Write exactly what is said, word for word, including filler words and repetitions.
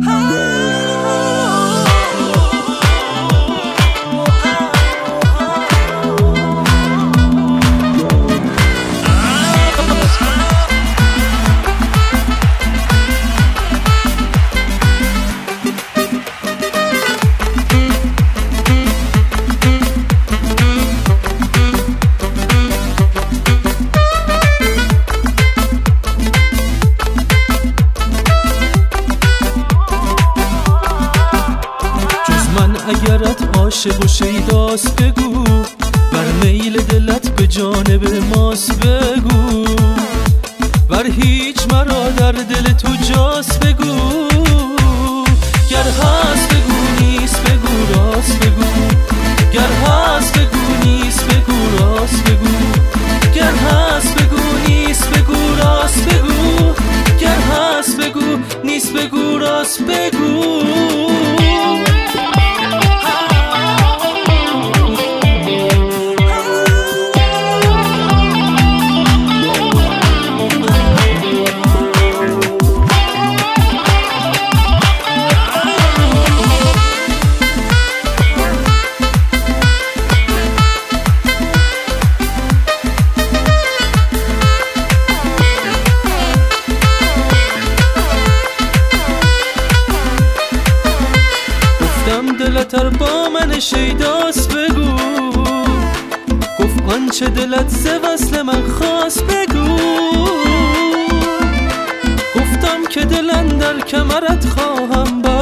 اگرت عاشق و شیداست بگو، ور میل دلت به جانب ماست بگو، ور هیچ مرا در دل تو جاست بگو، گر هست بگو نیست بگو راست بگو، گر هست بگو نیست بگو راست بگو، گر هست بگو نیست بگو راست بگو، گر هست بگو نیست بگو راست بگو. دلت ار با من شیداست بگو، گفت آنچه دلت ز وصل من خواست بگو، گفتم که دل اندر کمرت خواهم